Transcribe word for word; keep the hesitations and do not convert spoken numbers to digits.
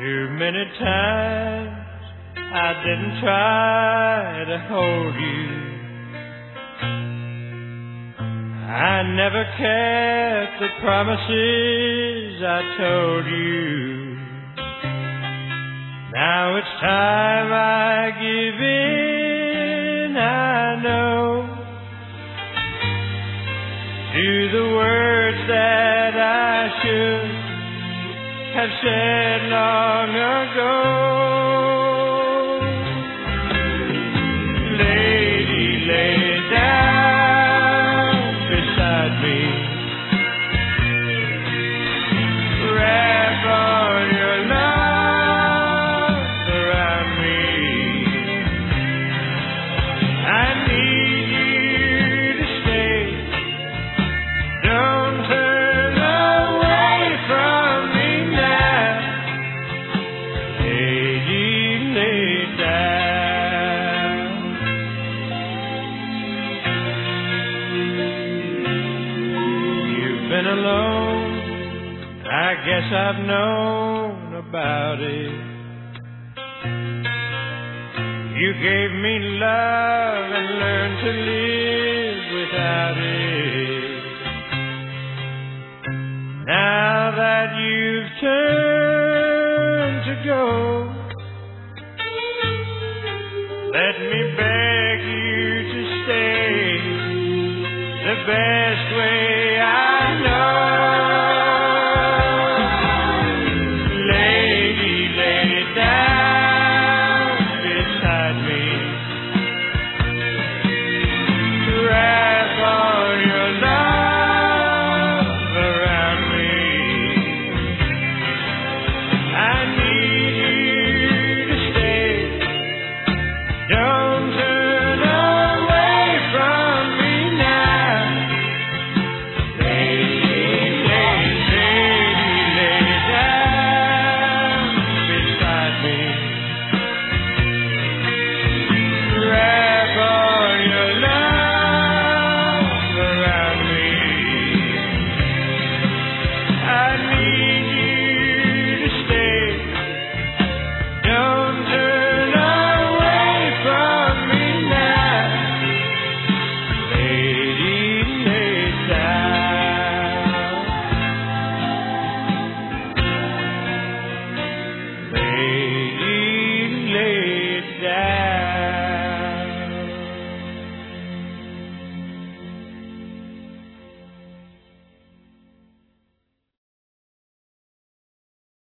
Too many times I didn't try to hold you. I never kept the promises I told you. Now it's time I give in, I know, to the words that I should have said long ago. Lady, lay down beside me, wrap all your love around me. I need you to stay. Don't turn away from me now. Lady, lay down. You've been alone, I guess I've known about it. You gave me love and learned to live without it. Now that you've turned to go,